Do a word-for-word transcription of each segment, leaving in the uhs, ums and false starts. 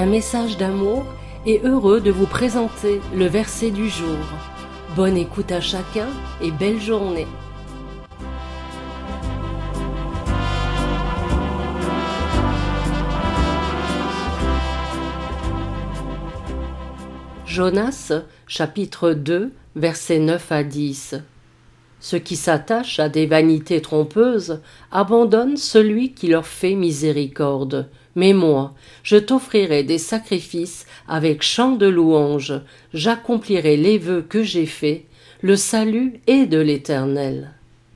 un message d'amour et heureux de vous présenter le verset du jour. Bonne écoute à chacun et belle journée. Jonas, chapitre deux, versets neuf à dix. Ceux qui s'attachent à des vanités trompeuses abandonnent celui qui leur fait miséricorde. Mais moi, je t'offrirai des sacrifices avec chant de louange, j'accomplirai les vœux que j'ai faits, le salut est de l'Éternel.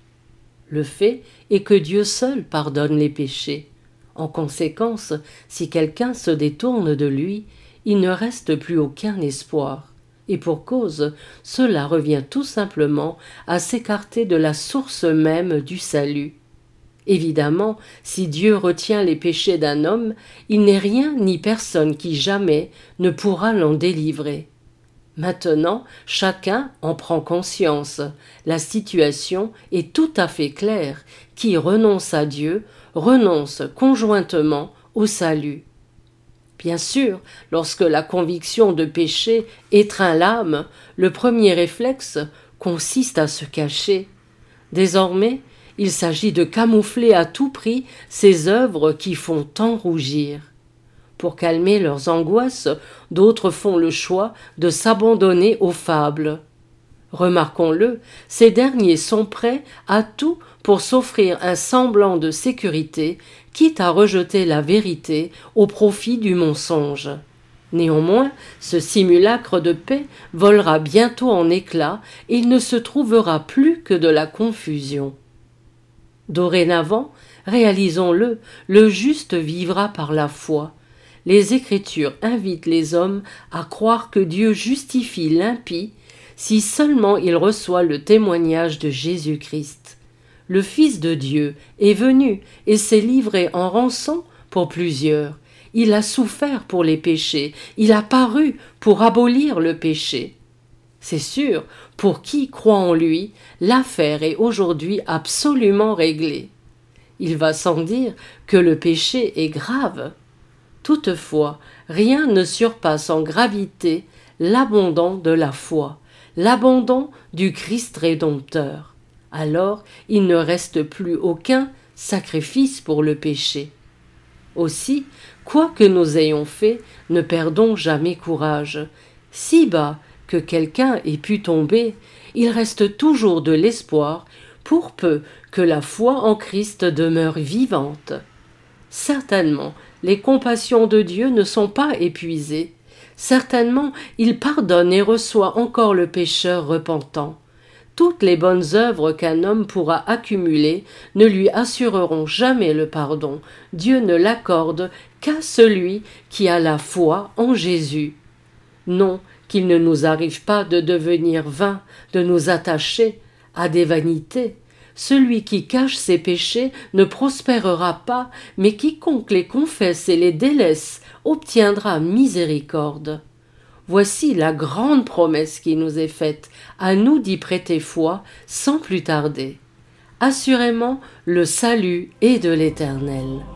Le fait est que Dieu seul pardonne les péchés. En conséquence, si quelqu'un se détourne de lui, il ne reste plus aucun espoir. Et pour cause, cela revient tout simplement à s'écarter de la source même du salut. Évidemment, si Dieu retient les péchés d'un homme, il n'est rien ni personne qui jamais ne pourra l'en délivrer. Maintenant, chacun en prend conscience. La situation est tout à fait claire. Qui renonce à Dieu, renonce conjointement au salut. Bien sûr, lorsque la conviction de péché étreint l'âme, le premier réflexe consiste à se cacher. Désormais, il s'agit de camoufler à tout prix ces œuvres qui font tant rougir. Pour calmer leurs angoisses, d'autres font le choix de s'abandonner aux fables. Remarquons-le, ces derniers sont prêts à tout pour s'offrir un semblant de sécurité, quitte à rejeter la vérité au profit du mensonge. Néanmoins, ce simulacre de paix volera bientôt en éclats et il ne se trouvera plus que de la confusion. Dorénavant, réalisons-le, le juste vivra par la foi. Les Écritures invitent les hommes à croire que Dieu justifie l'impie si seulement il reçoit le témoignage de Jésus-Christ. Le Fils de Dieu est venu et s'est livré en rançon pour plusieurs. Il a souffert pour les péchés, il a paru pour abolir le péché. C'est sûr, pour qui croit en lui, l'affaire est aujourd'hui absolument réglée. Il va sans dire que le péché est grave. Toutefois, rien ne surpasse en gravité l'abandon de la foi, l'abandon du Christ rédempteur. Alors, il ne reste plus aucun sacrifice pour le péché. Aussi, quoi que nous ayons fait, ne perdons jamais courage. Si bas que quelqu'un ait pu tomber, il reste toujours de l'espoir, pour peu que la foi en Christ demeure vivante. Certainement, les compassions de Dieu ne sont pas épuisées. Certainement, il pardonne et reçoit encore le pécheur repentant. Toutes les bonnes œuvres qu'un homme pourra accumuler ne lui assureront jamais le pardon. Dieu ne l'accorde qu'à celui qui a la foi en Jésus. Non, qu'il ne nous arrive pas de devenir vains, de nous attacher à des vanités. Celui qui cache ses péchés ne prospérera pas, mais quiconque les confesse et les délaisse obtiendra miséricorde. Voici la grande promesse qui nous est faite, à nous d'y prêter foi sans plus tarder. Assurément, le salut est de l'Éternel.